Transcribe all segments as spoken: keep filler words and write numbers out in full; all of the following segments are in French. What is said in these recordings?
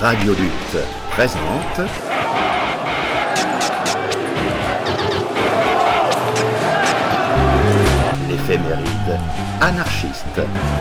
Radio Lutte présente l'éphéméride anarchiste.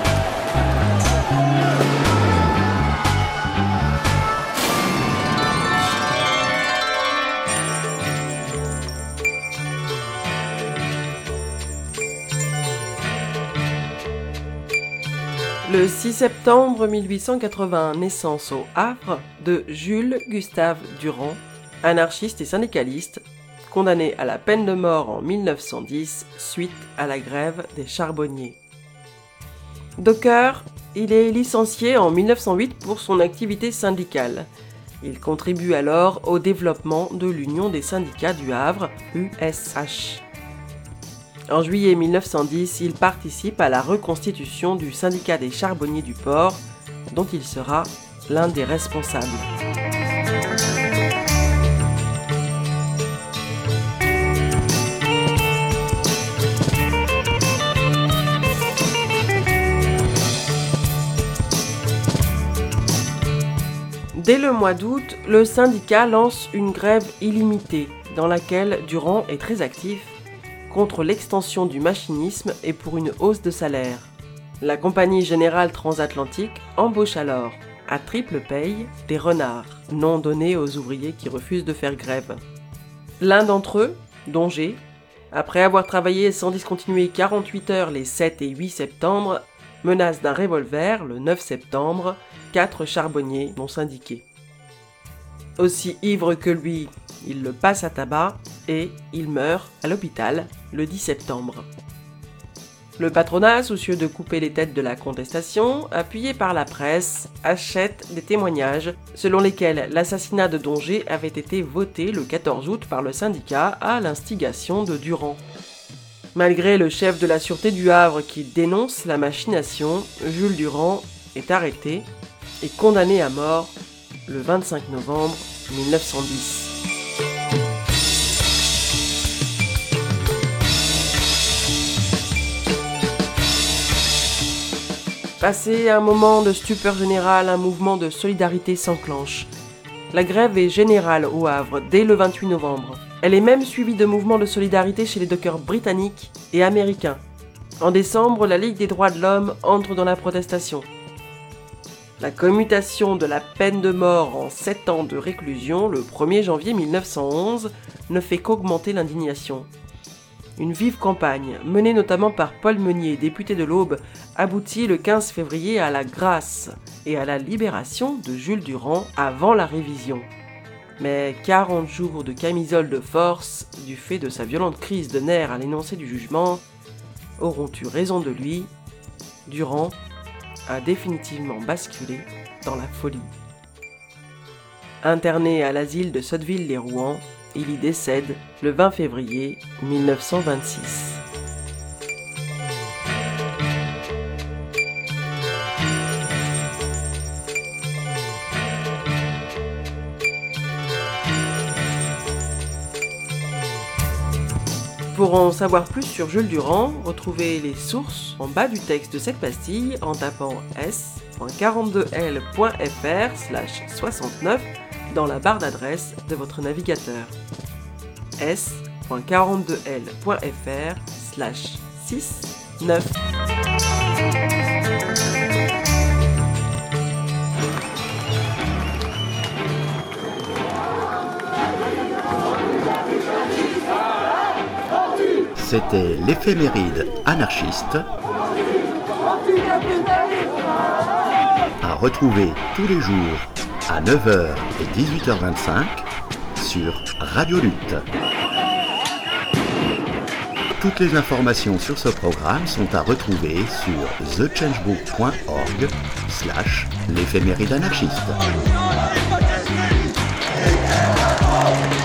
Le six septembre mille huit cent quatre-vingt, naissance au Havre de Jules Gustave Durand, anarchiste et syndicaliste, condamné à la peine de mort en mille neuf cent dix suite à la grève des charbonniers. Docker, il est licencié en mille neuf cent huit pour son activité syndicale. Il contribue alors au développement de l'Union des syndicats du Havre, U S H. En juillet mille neuf cent dix, il participe à la reconstitution du syndicat des charbonniers du port, dont il sera l'un des responsables. Dès le mois d'août, le syndicat lance une grève illimitée, dans laquelle Durand est très actif, contre l'extension du machinisme et pour une hausse de salaire. La Compagnie Générale Transatlantique embauche alors, à triple paye, des renards, nom donné aux ouvriers qui refusent de faire grève. L'un d'entre eux, Dongé, après avoir travaillé sans discontinuer quarante-huit heures les sept et huit septembre, menace d'un revolver le neuf septembre, quatre charbonniers non syndiqués. Aussi ivre que lui, il le passe à tabac et il meurt à l'hôpital le dix septembre. Le patronat, soucieux de couper les têtes de la contestation, appuyé par la presse, achète des témoignages selon lesquels l'assassinat de Dongé avait été voté le quatorze août par le syndicat à l'instigation de Durand. Malgré le chef de la sûreté du Havre qui dénonce la machination, Jules Durand est arrêté et condamné à mort le vingt-cinq novembre mille neuf cent dix. Passé un moment de stupeur générale, un mouvement de solidarité s'enclenche. La grève est générale au Havre dès le vingt-huit novembre. Elle est même suivie de mouvements de solidarité chez les dockers britanniques et américains. En décembre, la Ligue des droits de l'homme entre dans la protestation. La commutation de la peine de mort en sept ans de réclusion le premier janvier mille neuf cent onze ne fait qu'augmenter l'indignation. Une vive campagne, menée notamment par Paul Meunier, député de l'Aube, aboutit le quinze février à la grâce et à la libération de Jules Durand avant la révision. Mais quarante jours de camisole de force, du fait de sa violente crise de nerfs à l'énoncé du jugement, auront eu raison de lui. Durand a définitivement basculé dans la folie. Interné à l'asile de Sotteville-lès-Rouen, il y décède le vingt février mille neuf cent vingt-six. Pour en savoir plus sur Jules Durand, retrouvez les sources en bas du texte de cette pastille en tapant s point quarante-deux l point f r slash soixante-neuf dans la barre d'adresse de votre navigateur. s point quarante-deux l point f r slash soixante-neuf. C'était l'éphéméride anarchiste, à retrouver tous les jours à neuf heures et dix-huit heures vingt-cinq sur Radio Lutte. Toutes les informations sur ce programme sont à retrouver sur the changebook point org slash l'éphéméride anarchiste.